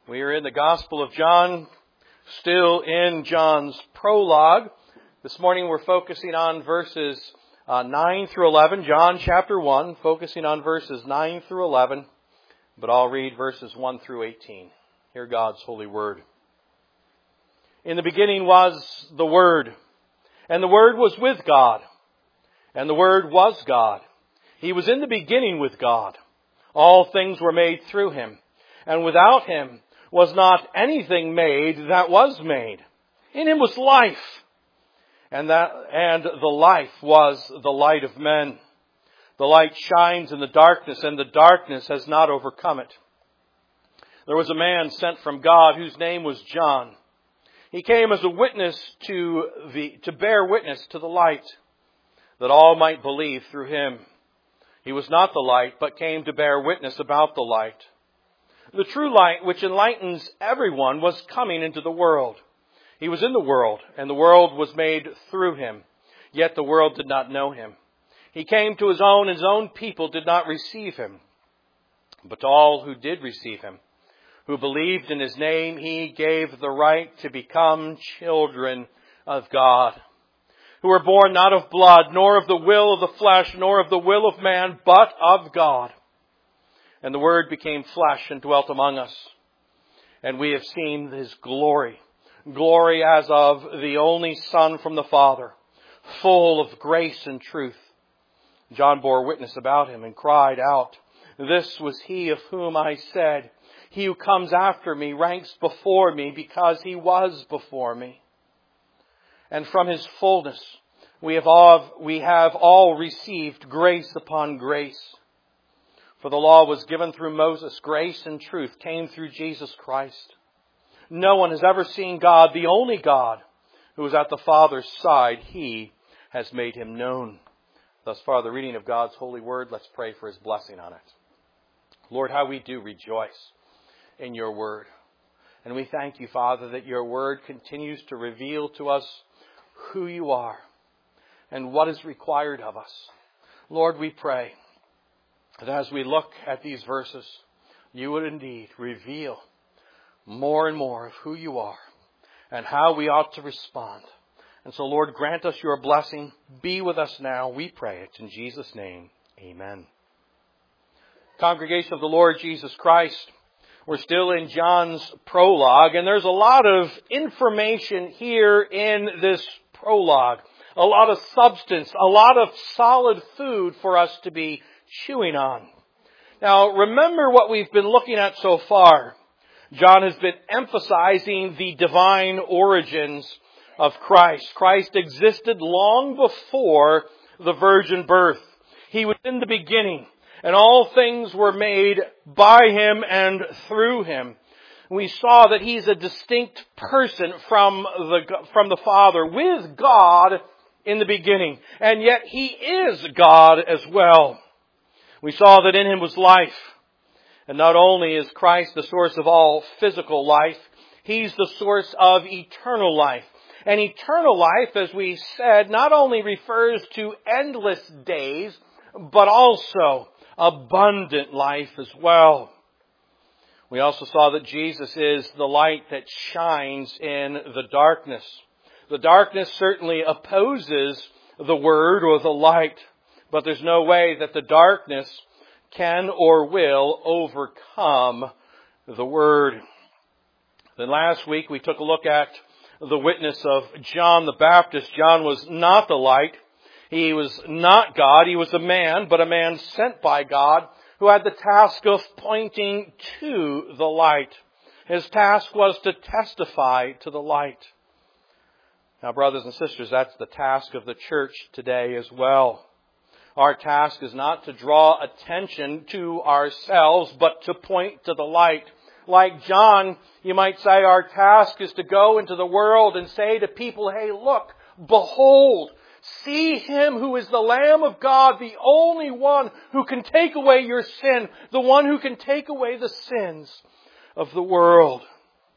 We are in the Gospel of John, still in John's prologue. This morning we're focusing on verses 9 through 11. John chapter 1, focusing on verses 9 through 11. But I'll read verses 1 through 18. Hear God's holy word. In the beginning was the Word, and the Word was with God, and the Word was God. He was in the beginning with God. All things were made through Him, and without Him was not anything made that was made. In Him was life, and the life was the light of men. The light shines in the darkness, and the darkness has not overcome it. There was a man sent from God whose name was John. He came as a witness to bear witness to the light, that all might believe through him. He was not the light, but came to bear witness about the light. The true light, which enlightens everyone, was coming into the world. He was in the world, and the world was made through him. Yet the world did not know him. He came to his own people did not receive him. But to all who did receive him, who believed in his name, he gave the right to become children of God, who were born not of blood, nor of the will of the flesh, nor of the will of man, but of God. And the Word became flesh and dwelt among us. And we have seen His glory, glory as of the only Son from the Father, full of grace and truth. John bore witness about Him and cried out, "This was He of whom I said, 'He who comes after me ranks before me, because He was before me.' And from His fullness we have all received grace upon grace. For the law was given through Moses. Grace and truth came through Jesus Christ. No one has ever seen God, the only God, who is at the Father's side. He has made Him known." Thus far, the reading of God's holy word. Let's pray for His blessing on it. Lord, how we do rejoice in Your word. And we thank You, Father, that Your word continues to reveal to us who You are and what is required of us. Lord, we pray that as we look at these verses, You would indeed reveal more and more of who You are and how we ought to respond. And so, Lord, grant us Your blessing. Be with us now. We pray it in Jesus' name. Amen. Congregation of the Lord Jesus Christ, we're still in John's prologue, and there's a lot of information here in this prologue. A lot of substance, a lot of solid food for us to be chewing on. Now, remember what we've been looking at so far. John has been emphasizing the divine origins of Christ. Christ existed long before the virgin birth. He was in the beginning, and all things were made by Him and through Him. We saw that He's a distinct person from the Father, with God in the beginning, and yet He is God as well. We saw that in Him was life. And not only is Christ the source of all physical life, He's the source of eternal life. And eternal life, as we said, not only refers to endless days, but also abundant life as well. We also saw that Jesus is the light that shines in the darkness. The darkness certainly opposes the Word or the light, but there's no way that the darkness can or will overcome the Word. Then last week we took a look at the witness of John the Baptist. John was not the light. He was not God. He was a man, but a man sent by God who had the task of pointing to the light. His task was to testify to the light. Now, brothers and sisters, that's the task of the church today as well. Our task is not to draw attention to ourselves, but to point to the light. Like John, you might say our task is to go into the world and say to people, "Hey, look, behold, see Him who is the Lamb of God, the only one who can take away your sin, the one who can take away the sins of the world."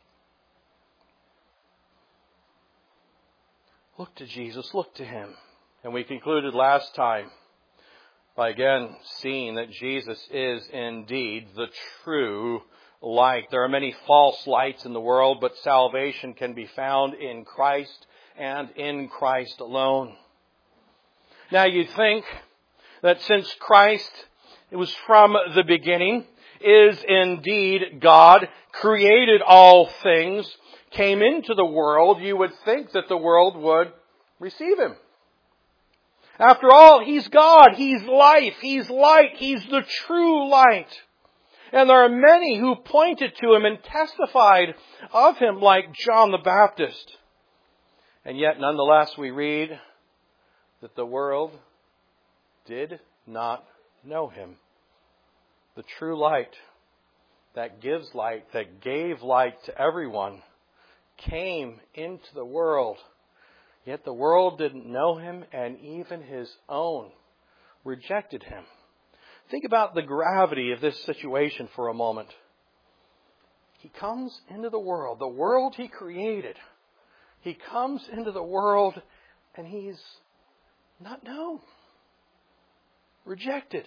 Look to Jesus, look to Him. And we concluded last time by again seeing that Jesus is indeed the true light. There are many false lights in the world, but salvation can be found in Christ and in Christ alone. Now you think that since Christ, it was from the beginning, is indeed God, created all things, came into the world, you would think that the world would receive Him. After all, He's God, He's life, He's light, He's the true light. And there are many who pointed to Him and testified of Him, like John the Baptist. And yet, nonetheless, we read that the world did not know Him. The true light that gives light, that gave light to everyone, came into the world. Yet the world didn't know Him, and even His own rejected Him. Think about the gravity of this situation for a moment. He comes into the world He created. He comes into the world and He's not known. Rejected.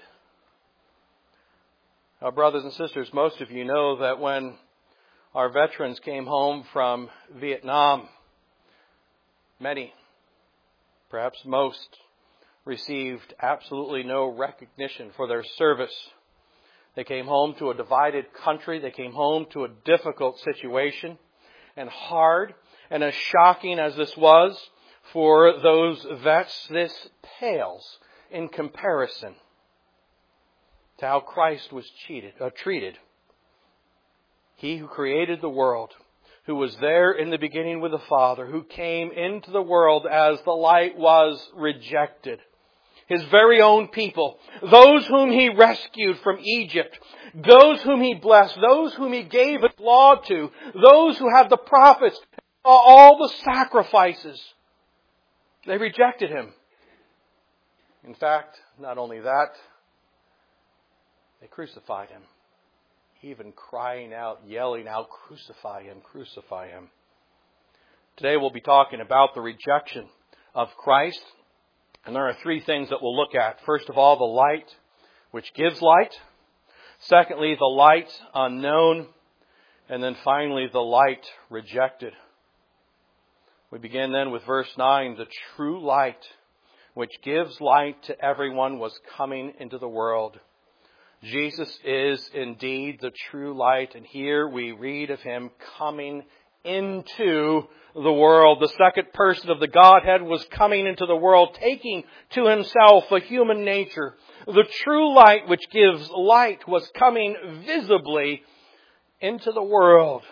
Now, brothers and sisters, most of you know that when our veterans came home from Vietnam, many, perhaps most, received absolutely no recognition for their service. They came home to a divided country. They came home to a difficult situation, and hard and as shocking as this was for those vets, this pales in comparison to how Christ was treated. He who created the world, who was there in the beginning with the Father, who came into the world as the light, was rejected. His very own people, those whom He rescued from Egypt, those whom He blessed, those whom He gave His law to, those who had the prophets, all the sacrifices, they rejected Him. In fact, not only that, they crucified Him, even crying out, yelling out, "Crucify Him, crucify Him." Today we'll be talking about the rejection of Christ. And there are three things that we'll look at. First of all, the light which gives light. Secondly, the light unknown. And then finally, the light rejected. We begin then with verse 9. The true light which gives light to everyone was coming into the world. Jesus is indeed the true light. And here we read of Him coming into the world. The second person of the Godhead was coming into the world, taking to Himself a human nature. The true light which gives light was coming visibly into the world.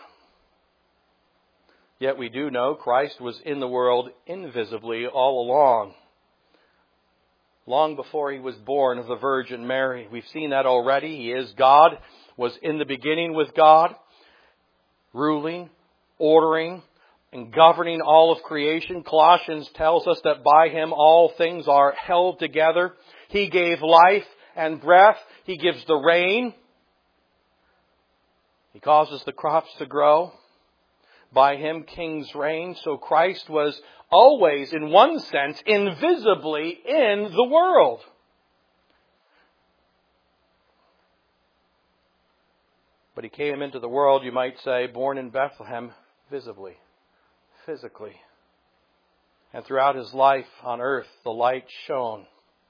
Yet we do know Christ was in the world invisibly all along. Long before He was born of the Virgin Mary. We've seen that already. He is God, was in the beginning with God, ruling, ordering, and governing all of creation. Colossians tells us that by Him all things are held together. He gave life and breath. He gives the rain. He causes the crops to grow. By Him kings reign. So Christ was always, in one sense, invisibly in the world. But He came into the world, you might say, born in Bethlehem, visibly, physically. And throughout His life on earth, the light shone.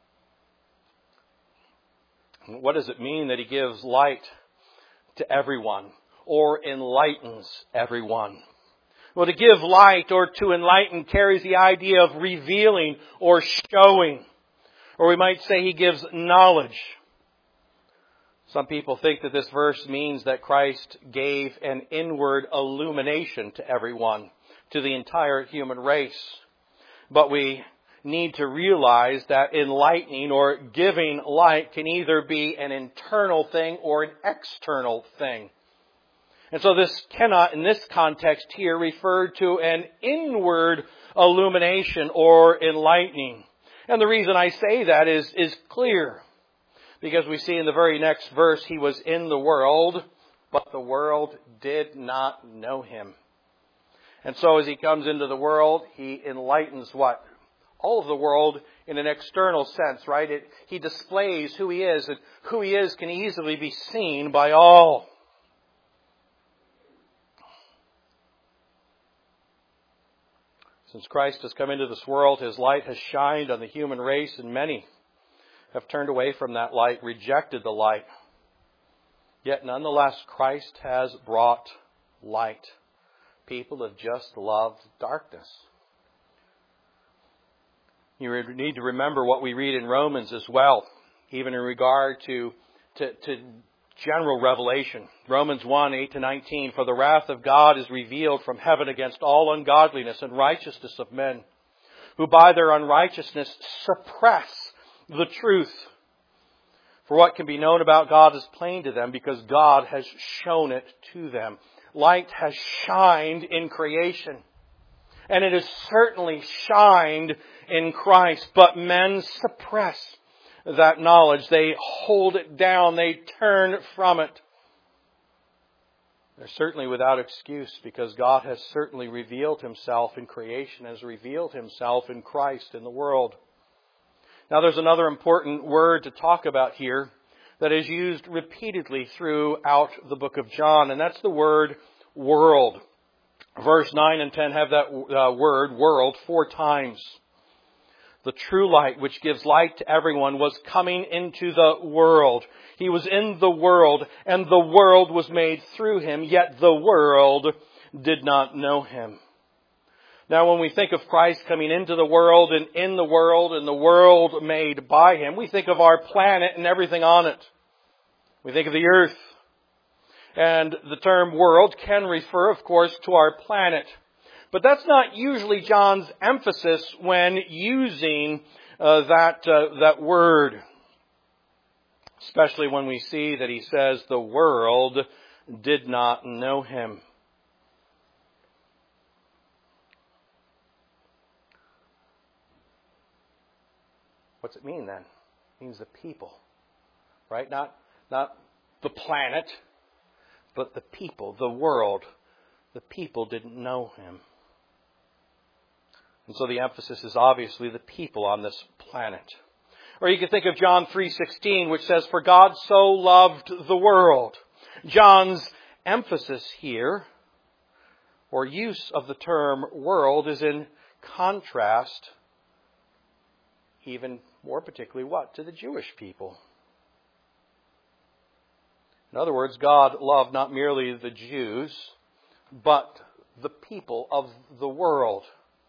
What does it mean that He gives light to everyone, or enlightens everyone? Well, to give light or to enlighten carries the idea of revealing or showing. Or we might say He gives knowledge. Some people think that this verse means that Christ gave an inward illumination to everyone, to the entire human race. But we need to realize that enlightening or giving light can either be an internal thing or an external thing. And so this cannot, in this context here, refer to an inward illumination or enlightening. And the reason I say that is clear. Because we see in the very next verse, He was in the world, but the world did not know Him. And so as He comes into the world, He enlightens what? All of the world in an external sense, right? He displays who He is, and who He is can easily be seen by all. Since Christ has come into this world, His light has shined on the human race, and many have turned away from that light, rejected the light. Yet nonetheless, Christ has brought light. People have just loved darkness. You need to remember what we read in Romans as well, even in regard to general revelation. Romans 1, 8-19, "For the wrath of God is revealed from heaven against all ungodliness and righteousness of men, who by their unrighteousness suppress the truth. For what can be known about God is plain to them, because God has shown it to them." Light has shined in creation. And it has certainly shined in Christ. But men suppress that knowledge. They hold it down. They turn from it. They're certainly without excuse, because God has certainly revealed Himself in creation, has revealed Himself in Christ in the world. Now there's another important word to talk about here that is used repeatedly throughout the book of John, and that's the word world. Verse 9 and 10 have that word world 4 times. The true light, which gives light to everyone, was coming into the world. He was in the world, and the world was made through Him, yet the world did not know Him. Now, when we think of Christ coming into the world and in the world made by Him, we think of our planet and everything on it. We think of the earth. And the term world can refer, of course, to our planet. But that's not usually John's emphasis when using that word. Especially when we see that he says the world did not know Him. What's it mean then? It means the people. Right? Not the planet, but the people, the world. The people didn't know Him. And so the emphasis is obviously the people on this planet. Or you can think of John 3:16, which says, "For God so loved the world." John's emphasis here, or use of the term world, is in contrast, even more particularly what? To the Jewish people. In other words, God loved not merely the Jews, but the people of the world.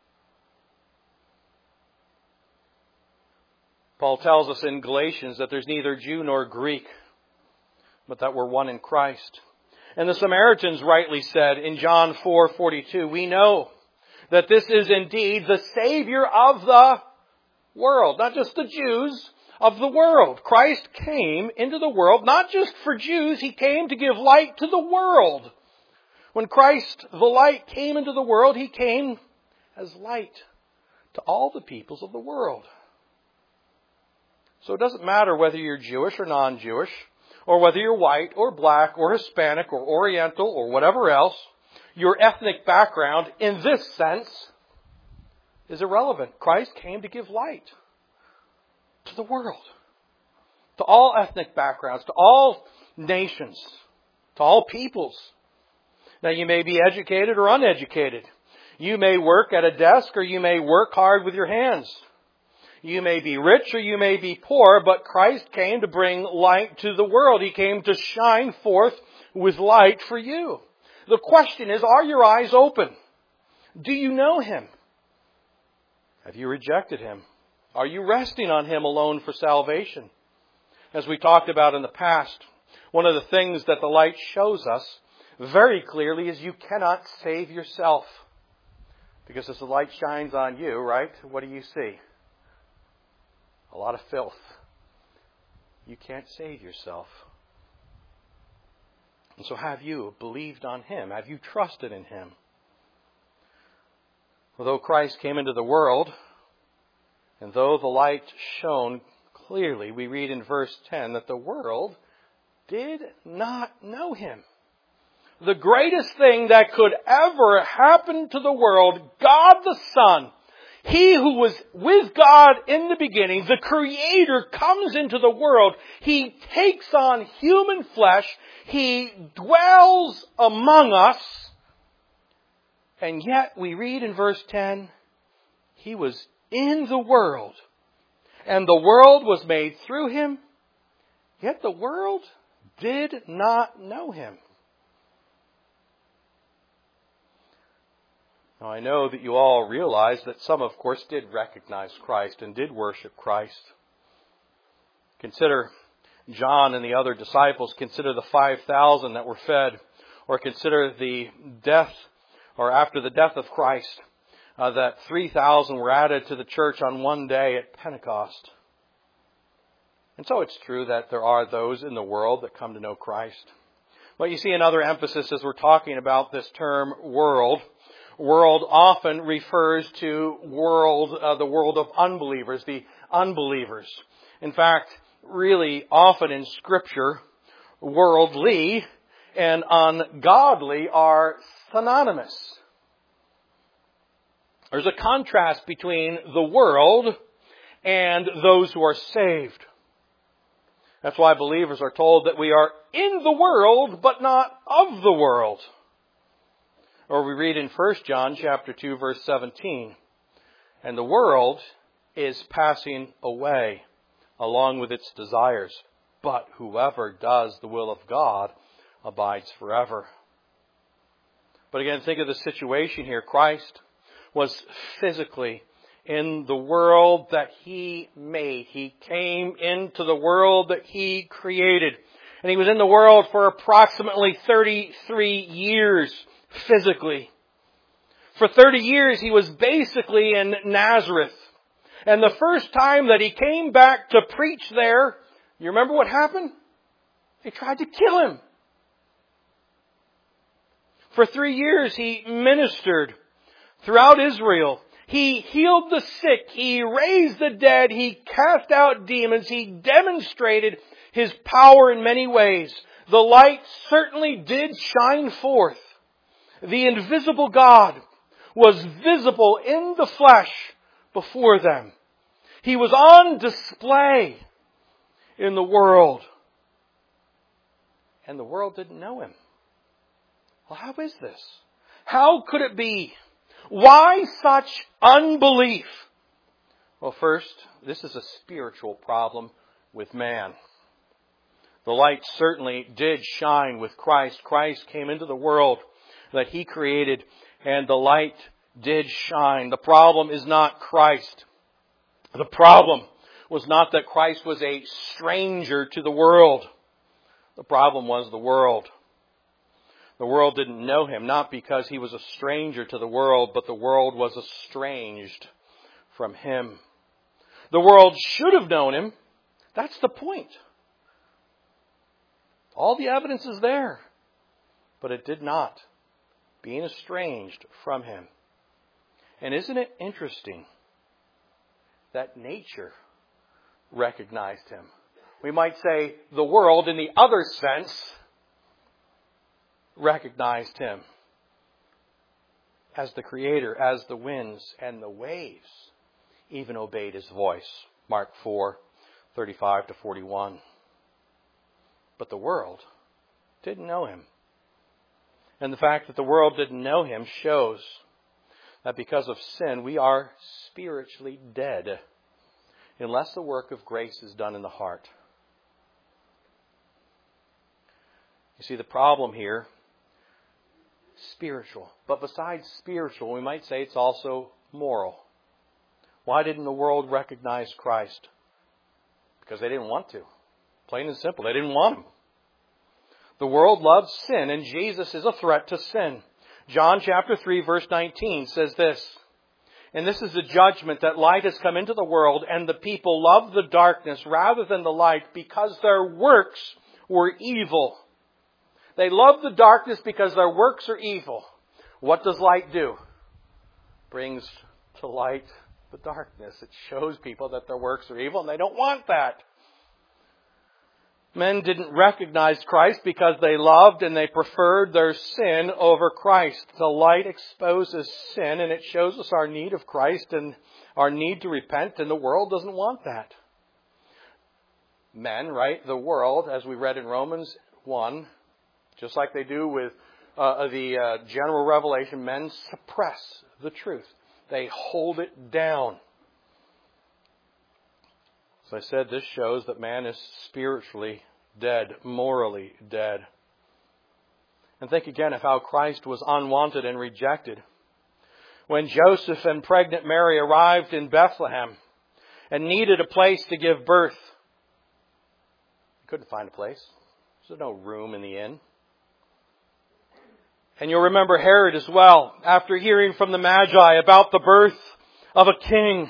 Paul tells us in Galatians that there's neither Jew nor Greek, but that we're one in Christ. And the Samaritans rightly said in John 4:42, "We know that this is indeed the Savior of the world." Not just the Jews, of the world. Christ came into the world, not just for Jews, He came to give light to the world. When Christ, the light, came into the world, He came as light to all the peoples of the world. So it doesn't matter whether you're Jewish or non-Jewish, or whether you're white or black or Hispanic or Oriental or whatever else, your ethnic background in this sense is irrelevant. Christ came to give light to the world, to all ethnic backgrounds, to all nations, to all peoples. Now you may be educated or uneducated. You may work at a desk or you may work hard with your hands. You may be rich or you may be poor, but Christ came to bring light to the world. He came to shine forth with light for you. The question is, are your eyes open? Do you know Him? Have you rejected Him? Are you resting on Him alone for salvation? As we talked about in the past, one of the things that the light shows us very clearly is you cannot save yourself. Because as the light shines on you, right, what do you see? A lot of filth. You can't save yourself. And so have you believed on Him? Have you trusted in Him? Although Christ came into the world, and though the light shone clearly, we read in verse 10 that the world did not know Him. The greatest thing that could ever happen to the world, God the Son, He who was with God in the beginning, the Creator, comes into the world. He takes on human flesh. He dwells among us. And yet we read in verse 10, He was in the world, and the world was made through Him, yet the world did not know Him. Now, I know that you all realize that some, of course, did recognize Christ and did worship Christ. Consider John and the other disciples. Consider the 5,000 that were fed. Or consider the death, or after the death of Christ, that 3,000 were added to the church on one day at Pentecost. And so it's true that there are those in the world that come to know Christ. But you see another emphasis as we're talking about this term world. World often refers to the world of unbelievers, the unbelievers. In fact, really often in Scripture, worldly and ungodly are synonymous. There's a contrast between the world and those who are saved. That's why believers are told that we are in the world, but not of the world. Or we read in 1 John chapter 2, verse 17, and the world is passing away along with its desires, but whoever does the will of God abides forever. But again, think of the situation here. Christ was physically in the world that He made. He came into the world that He created. And He was in the world for approximately 33 years physically. For 30 years He was basically in Nazareth. And the first time that He came back to preach there, you remember what happened? They tried to kill Him. For 3 years He ministered throughout Israel. He healed the sick. He raised the dead. He cast out demons. He demonstrated His power in many ways. The light certainly did shine forth. The invisible God was visible in the flesh before them. He was on display in the world. And the world didn't know Him. Well, how is this? How could it be? Why such unbelief? Well, first, this is a spiritual problem with man. The light certainly did shine with Christ. Christ came into the world that He created, and the light did shine. The problem is not Christ. The problem was not that Christ was a stranger to the world. The problem was the world. The world didn't know Him, not because He was a stranger to the world, but the world was estranged from Him. The world should have known Him. That's the point. All the evidence is there. But it did not, being estranged from Him. And isn't it interesting that nature recognized Him? We might say the world, in the other sense, recognized Him as the Creator, as the winds and the waves even obeyed His voice. Mark 4:35-41. But the world didn't know Him. And the fact that the world didn't know Him shows that because of sin, we are spiritually dead unless the work of grace is done in the heart. You see, the problem here, spiritual. But besides spiritual, we might say it's also moral. Why didn't the world recognize Christ? Because they didn't want to. Plain and simple. They didn't want Him. The world loves sin, and Jesus is a threat to sin. John chapter 3, verse 19 says this, and this is the judgment, that light has come into the world, and the people love the darkness rather than the light because their works were evil. They love the darkness because their works are evil. What does light do? Brings to light the darkness. It shows people that their works are evil, and they don't want that. Men didn't recognize Christ because they loved and they preferred their sin over Christ. The light exposes sin, and it shows us our need of Christ and our need to repent, and the world doesn't want that. Men, right? The world, as we read in Romans 1, just like they do with the general revelation, men suppress the truth. They hold it down. As I said, this shows that man is spiritually dead, morally dead. And think again of how Christ was unwanted and rejected. When Joseph and pregnant Mary arrived in Bethlehem and needed a place to give birth, they couldn't find a place. There's no room in the inn. And you'll remember Herod as well, after hearing from the Magi about the birth of a king.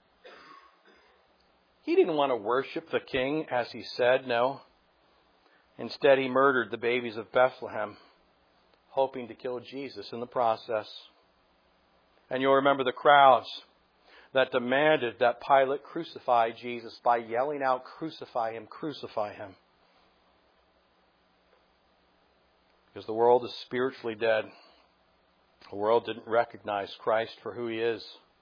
He didn't want to worship the king as he said, no. Instead, he murdered the babies of Bethlehem, hoping to kill Jesus in the process. And you'll remember the crowds that demanded that Pilate crucify Jesus by yelling out, "Crucify him, crucify him." Because the world is spiritually dead. The world didn't recognize Christ for who He is.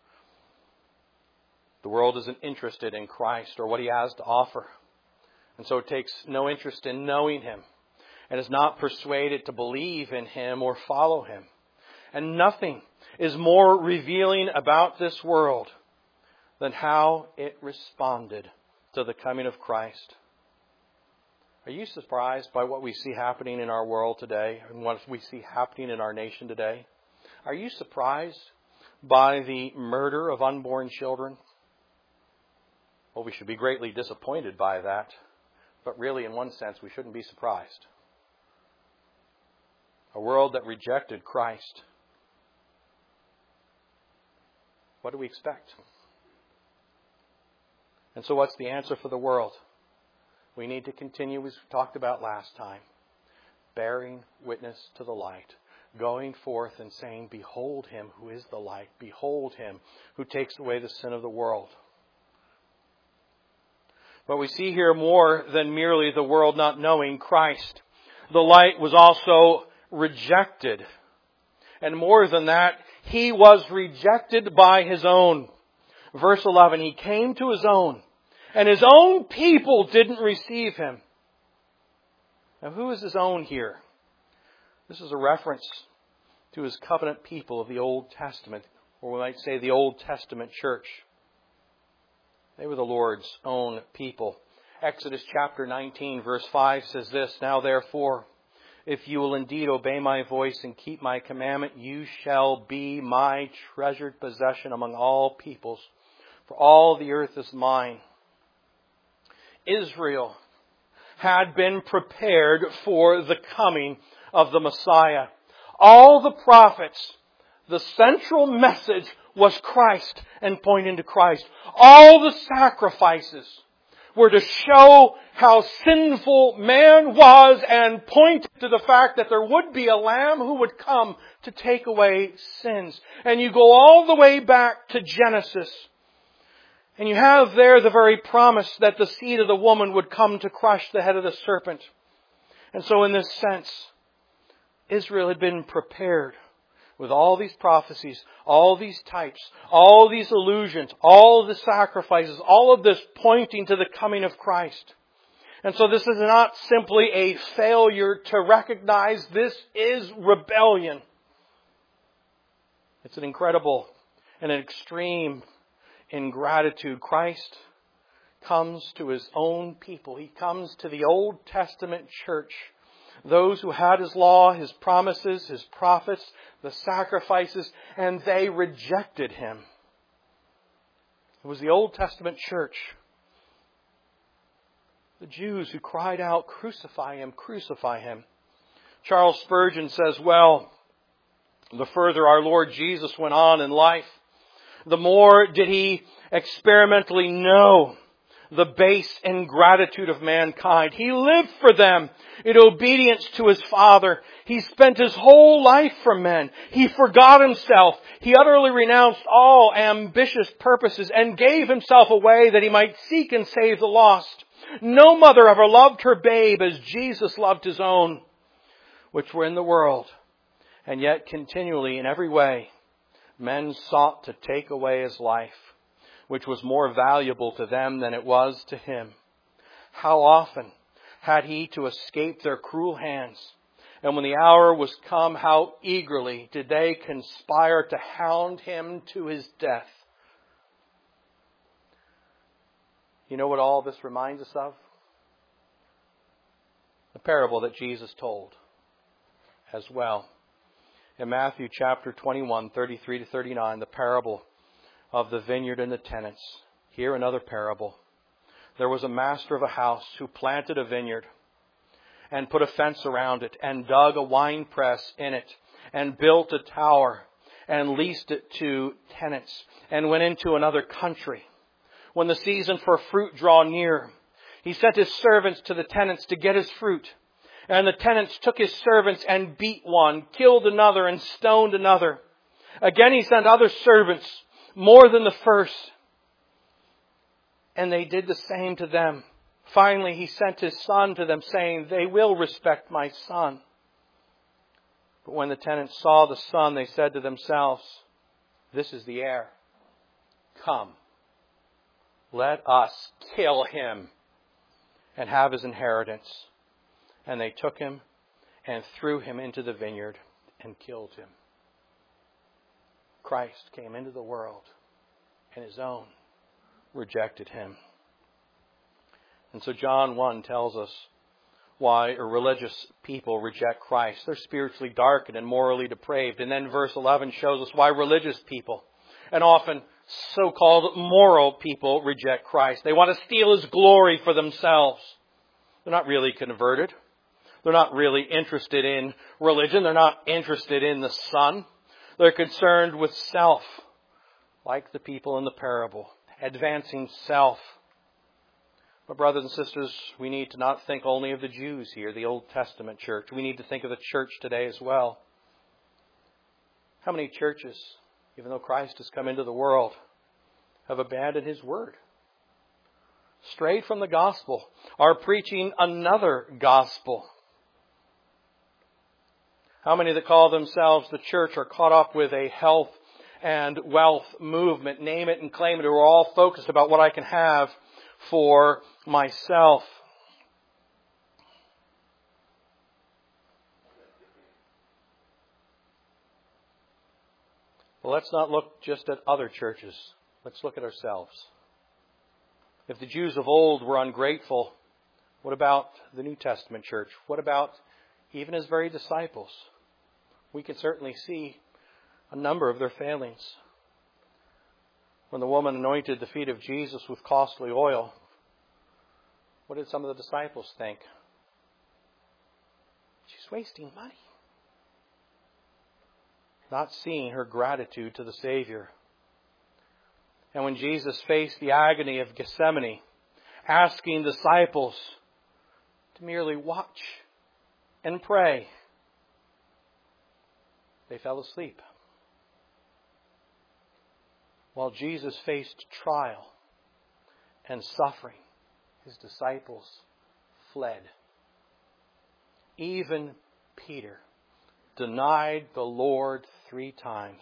The world isn't interested in Christ or what He has to offer. And so it takes no interest in knowing Him and is not persuaded to believe in Him or follow Him. And nothing is more revealing about this world than how it responded to the coming of Christ. Are you surprised by what we see happening in our world today and what we see happening in our nation today? Are you surprised by the murder of unborn children? Well, we should be greatly disappointed by that. But really, in one sense, we shouldn't be surprised. A world that rejected Christ. What do we expect? And so what's the answer for the world? We need to continue, as we talked about last time, bearing witness to the light, going forth and saying, "Behold Him who is the light. Behold Him who takes away the sin of the world." But we see here more than merely the world not knowing Christ. The light was also rejected. And more than that, He was rejected by His own. Verse 11, He came to His own, and His own people didn't receive Him. Now, who is His own here? This is a reference to His covenant people of the Old Testament, or we might say the Old Testament church. They were the Lord's own people. Exodus chapter 19, verse 5 says this, "Now therefore, if you will indeed obey my voice and keep my commandment, you shall be my treasured possession among all peoples, for all the earth is mine." Israel had been prepared for the coming of the Messiah. All the prophets, the central message was Christ and pointing to Christ. All the sacrifices were to show how sinful man was and point to the fact that there would be a lamb who would come to take away sins. And you go all the way back to Genesis, and you have there the very promise that the seed of the woman would come to crush the head of the serpent. And so in this sense, Israel had been prepared with all these prophecies, all these types, all these allusions, all of the sacrifices, all of this pointing to the coming of Christ. And so this is not simply a failure to recognize, this is rebellion. It's an incredible and an extreme ingratitude. Christ comes to His own people. He comes to the Old Testament church. Those who had His law, His promises, His prophets, the sacrifices, and they rejected Him. It was the Old Testament church. The Jews who cried out, "Crucify Him, crucify Him." Charles Spurgeon says, well, the further our Lord Jesus went on in life, the more did He experimentally know the base ingratitude of mankind. He lived for them in obedience to His Father. He spent His whole life for men. He forgot Himself. He utterly renounced all ambitious purposes and gave Himself away that He might seek and save the lost. No mother ever loved her babe as Jesus loved His own, which were in the world. And yet continually, in every way, men sought to take away His life, which was more valuable to them than it was to Him. How often had He to escape their cruel hands And when the hour was come, how eagerly did they conspire to hound him to his death. You know what all this reminds us of? The parable that Jesus told as well. In Matthew chapter 21, 33 to 39, the parable of the vineyard and the tenants. Here another parable. There was a master of a house who planted a vineyard and put a fence around it and dug a winepress in it and built a tower and leased it to tenants and went into another country. When the season for fruit drew near, he sent his servants to the tenants to get his fruit. And the tenants took his servants and beat one, killed another, and stoned another. Again he sent other servants, more than the first. And they did the same to them. Finally he sent his son to them, saying, they will respect my son. But when the tenants saw the son, they said to themselves, this is the heir. Come, let us kill him and have his inheritance. And they took him and threw him into the vineyard and killed him. Christ came into the world, and his own rejected him. And so John 1 tells us why religious people reject Christ. They're spiritually darkened and morally depraved. And then verse 11 shows us why religious people, and often so-called moral people, reject Christ. They want to steal his glory for themselves. They're not really converted. They're not really interested in religion. They're not interested in the Son. They're concerned with self, like the people in the parable, advancing self. But brothers and sisters, we need to not think only of the Jews here, the Old Testament church. We need to think of the church today as well. How many churches, even though Christ has come into the world, have abandoned his word, strayed from the gospel, are preaching another gospel? How many that call themselves the church are caught up with a health and wealth movement, name it and claim it, who are all focused about what I can have for myself? Well, let's not look just at other churches. Let's look at ourselves. If the Jews of old were ungrateful, what about the New Testament church? What about even his very disciples? We can certainly see a number of their failings. When the woman anointed the feet of Jesus with costly oil, what did some of the disciples think? She's wasting money. Not seeing her gratitude to the Savior. And when Jesus faced the agony of Gethsemane, asking disciples to merely watch and pray, they fell asleep. While Jesus faced trial and suffering, his disciples fled. Even Peter denied the Lord 3 times.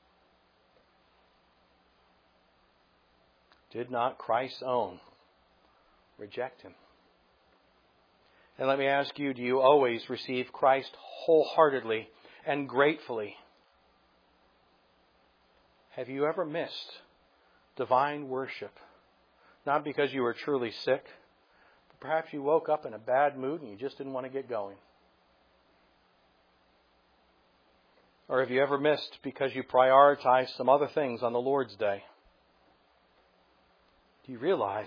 Did not Christ's own reject him? And let me ask you, do you always receive Christ wholeheartedly and gratefully? Have you ever missed divine worship? Not because you were truly sick, but perhaps you woke up in a bad mood and you just didn't want to get going. Or have you ever missed because you prioritized some other things on the Lord's Day? Do you realize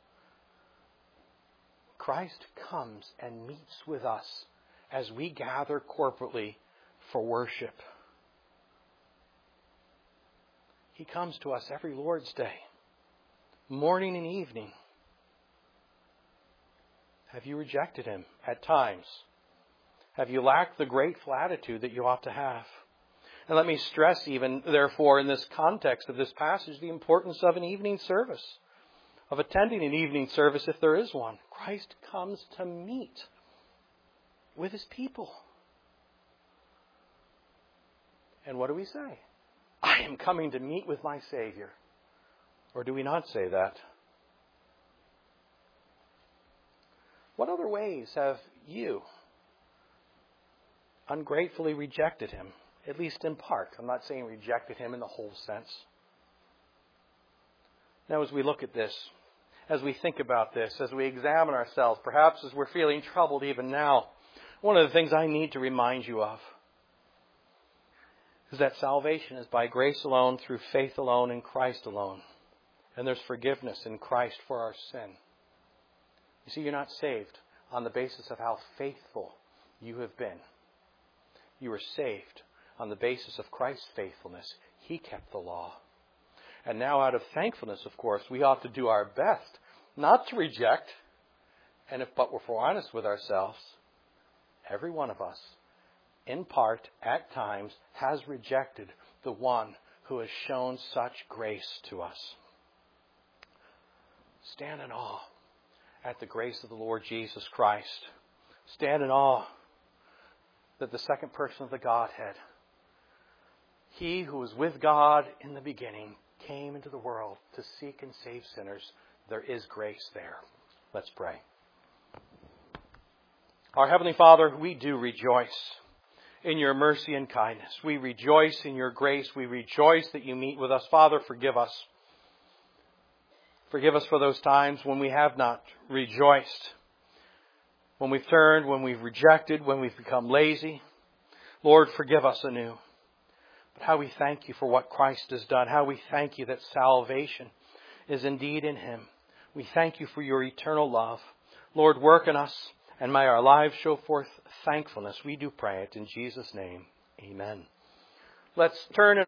Christ comes and meets with us as we gather corporately for worship? He comes to us every Lord's Day, morning and evening. Have you rejected him at times? Have you lacked the grateful attitude that you ought to have? And let me stress even, therefore, in this context of this passage, the importance of an evening service, of attending an evening service if there is one. Christ comes to meet with his people. And what do we say? I am coming to meet with my Savior. Or do we not say that? What other ways have you ungratefully rejected him, at least in part. I'm not saying rejected him in the whole sense. Now, as we look at this, as we think about this, as we examine ourselves, perhaps as we're feeling troubled even now, one of the things I need to remind you of is that salvation is by grace alone, through faith alone, in Christ alone. And there's forgiveness in Christ for our sin. You see, you're not saved on the basis of how faithful you have been. You were saved on the basis of Christ's faithfulness. He kept the law. And now, out of thankfulness, of course, we ought to do our best not to reject. But if we're honest with ourselves, every one of us, in part, at times, has rejected the one who has shown such grace to us. Stand in awe at the grace of the Lord Jesus Christ. Stand in awe that the second person of the Godhead, He who was with God in the beginning, came into the world to seek and save sinners. There is grace there. Let's pray. Our Heavenly Father, we do rejoice in your mercy and kindness. We rejoice in your grace. We rejoice that you meet with us. Father, forgive us. Forgive us for those times when we have not rejoiced, when we've turned, when we've rejected, when we've become lazy. Lord, forgive us anew. But how we thank you for what Christ has done. How we thank you that salvation is indeed in Him. We thank you for your eternal love. Lord, work in us, and may our lives show forth thankfulness. We do pray it in Jesus' name. Amen. Let's turn